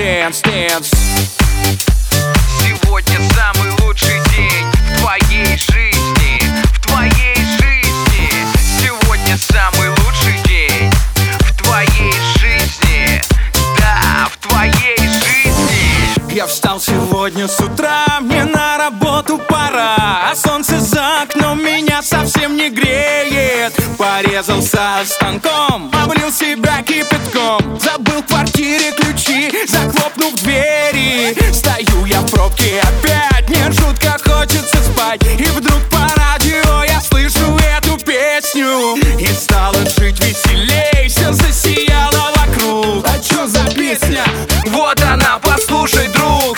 dance, dance. Сегодня самый лучший день в твоей жизни, в твоей жизни. Сегодня самый лучший день в твоей жизни, да, в твоей жизни. Я встал сегодня с утра, мне на работу пора, а солнце за окном меня совсем не греет. Порезался станком, облил себя кипятком, забыл в квартире ключи, захлопнув двери. Стою я в пробке опять, мне жутко хочется спать, и вдруг по радио я слышу эту песню. И стало жить веселей, все засияло вокруг. А чё за песня? Вот она, послушай, друг.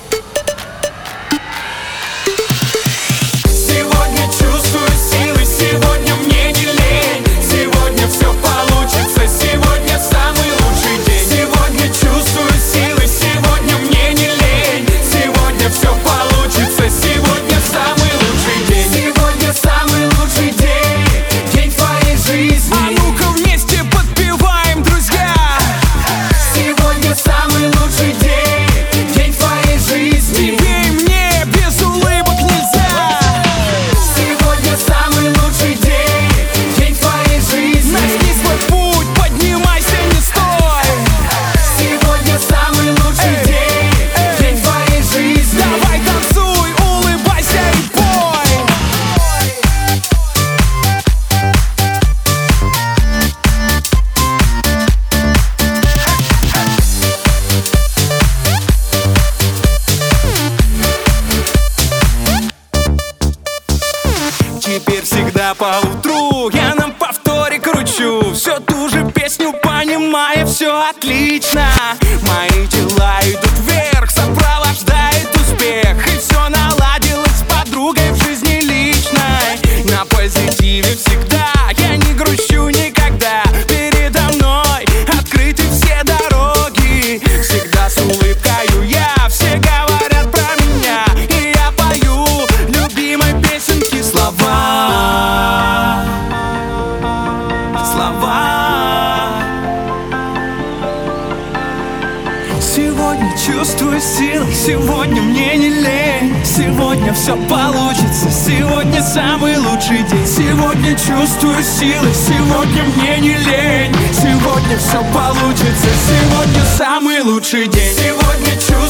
Сегодня чувствую силы, сегодня мне не лень, сегодня все получится, сегодня самый лучший день. Сегодня чувствую силы, сегодня мне не лень, сегодня все получится, сегодня самый лучший день. Сегодня самый лучший день, день твоей жизни. А ну-ка вместе подпеваем, друзья. Сегодня самый лучший день, день твоей жизни. Тебе и мне без улыбок нельзя. Сегодня самый лучший день, день твоей жизни. Начни свой путь, поднимайся, не стой. Сегодня самый лучший день, день твоей жизни. Давай танцуй, улыбайся и пой. Теперь всегда по утру я на повторе кручу всё ту же песню, понимая, все отлично. Мои дела идут вверх, сопровождает успех, и все наладилось с подругой в жизни личной. На позитиве всегда, я не грущу никогда. Передо мной открыты все дороги, всегда с улыбкою я, все говорят про меня, и я пою любимой песенки слова. Сегодня чувствую силы, сегодня мне не лень, сегодня все получится, сегодня самый лучший день. Сегодня чувствую силы, сегодня мне не лень, сегодня все получится, сегодня самый лучший день. Сегодня чувствую